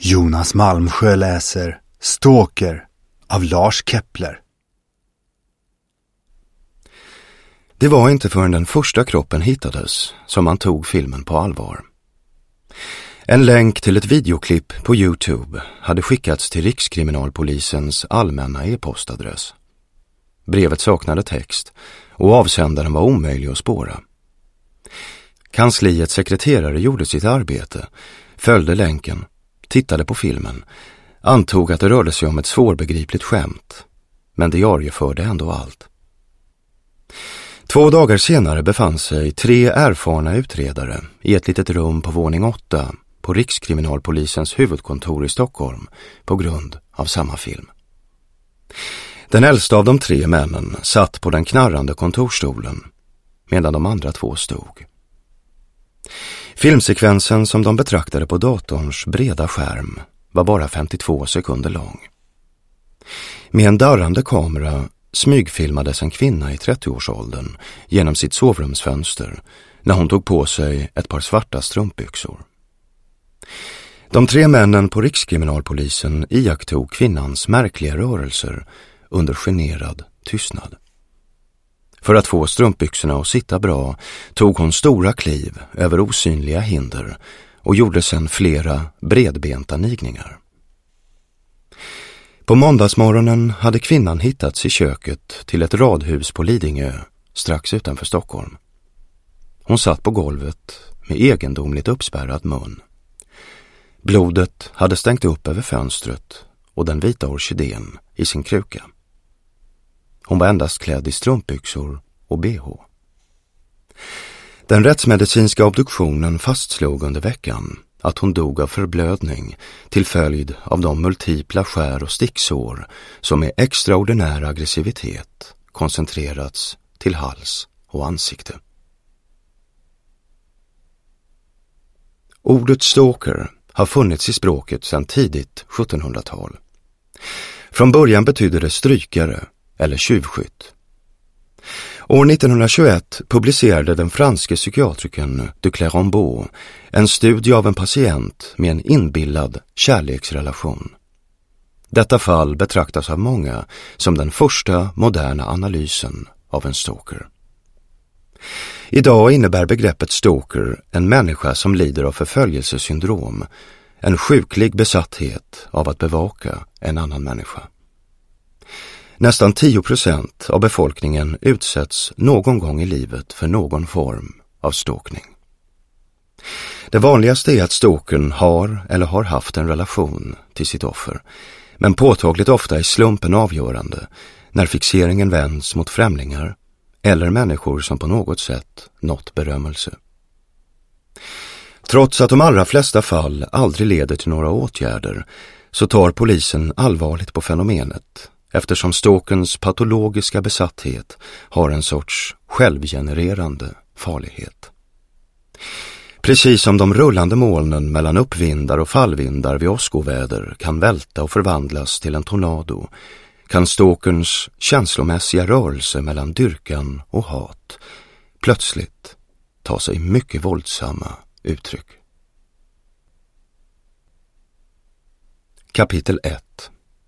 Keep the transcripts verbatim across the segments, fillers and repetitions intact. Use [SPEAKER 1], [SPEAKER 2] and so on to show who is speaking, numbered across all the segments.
[SPEAKER 1] Jonas Malmsjö läser Stalker av Lars Kepler.
[SPEAKER 2] Det var inte förrän den första kroppen hittades som man tog filmen på allvar. En länk till ett videoklipp på YouTube hade skickats till Rikskriminalpolisens allmänna e-postadress. Brevet saknade text och avsändaren var omöjlig att spåra. Kansliets sekreterare gjorde sitt arbete, följde länken, tittade på filmen, antog att det rörde sig om ett svårbegripligt skämt, men diarieförde ändå allt. Två dagar senare befann sig tre erfarna utredare i ett litet rum på våning åtta på Rikskriminalpolisens huvudkontor i Stockholm på grund av samma film. Den äldsta av de tre männen satt på den knarrande kontorstolen medan de andra två stod. Filmsekvensen som de betraktade på datorns breda skärm var bara femtiotvå sekunder lång. Med en darrande kamera smygfilmades en kvinna i trettioårsåldern genom sitt sovrumsfönster när hon tog på sig ett par svarta strumpbyxor. De tre männen på Rikskriminalpolisen iakttog kvinnans märkliga rörelser under generad tystnad. För att få strumpbyxorna att sitta bra tog hon stora kliv över osynliga hinder och gjorde sedan flera bredbenta nigningar. På måndagsmorgonen hade kvinnan hittats i köket till ett radhus på Lidingö strax utanför Stockholm. Hon satt på golvet med egendomligt uppspärrad mun. Blodet hade stängt upp över fönstret och den vita orkidén i sin kruka. Hon var endast klädd i strumpbyxor och B H. Den rättsmedicinska obduktionen fastslog under veckan att hon dog av förblödning till följd av de multipla skär- och sticksår som med extraordinär aggressivitet koncentrerats till hals och ansikte. Ordet stalker har funnits i språket sedan tidigt sjuttonhundratal. Från början betyder det strykare eller tjuvskytt. År nittonhundratjugoett publicerade den franske psykiatrikern de Clérambault en studie av en patient med en inbillad kärleksrelation. Detta fall betraktas av många som den första moderna analysen av en stalker. Idag innebär begreppet stalker en människa som lider av förföljelsesyndrom, en sjuklig besatthet av att bevaka en annan människa. Nästan tio procent av befolkningen utsätts någon gång i livet för någon form av stalkning. Det vanligaste är att stalkern har eller har haft en relation till sitt offer, men påtagligt ofta är slumpen avgörande när fixeringen vänds mot främlingar eller människor som på något sätt nått berömmelse. Trots att de allra flesta fall aldrig leder till några åtgärder så tar polisen allvarligt på fenomenet, eftersom stalkerns patologiska besatthet har en sorts självgenererande farlighet. Precis som de rullande molnen mellan uppvindar och fallvindar vid åskoväder kan välta och förvandlas till en tornado, kan stalkerns känslomässiga rörelse mellan dyrkan och hat plötsligt ta sig mycket våldsamma uttryck. Kapitel ett.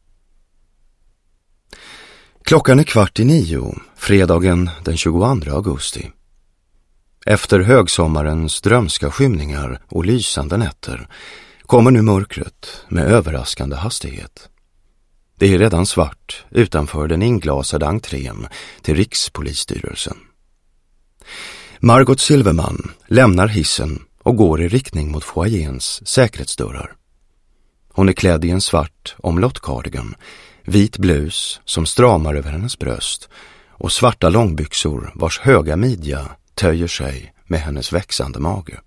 [SPEAKER 2] Klockan är kvart i nio, fredagen den tjugoandra augusti. Efter högsommarens drömska skymningar och lysande nätter kommer nu mörkret med överraskande hastighet. Det är redan svart utanför den inglasade entrén till Rikspolisstyrelsen. Margot Silverman lämnar hissen och går i riktning mot foajéns säkerhetsdörrar. Hon är klädd i en svart omlottkardigan, vit blus som stramar över hennes bröst och svarta långbyxor vars höga midja töjer sig med hennes växande mage.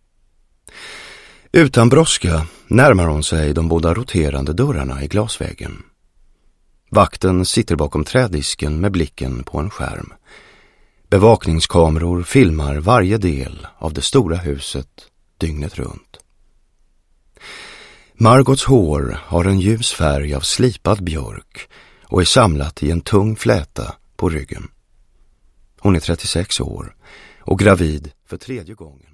[SPEAKER 2] Utan brådska närmar hon sig de båda roterande dörrarna i glasväggen. Vakten sitter bakom trädisken med blicken på en skärm. Bevakningskameror filmar varje del av det stora huset dygnet runt. Margots hår har en ljus färg av slipad björk och är samlat i en tung fläta på ryggen. Hon är trettiosex år och gravid för tredje gången.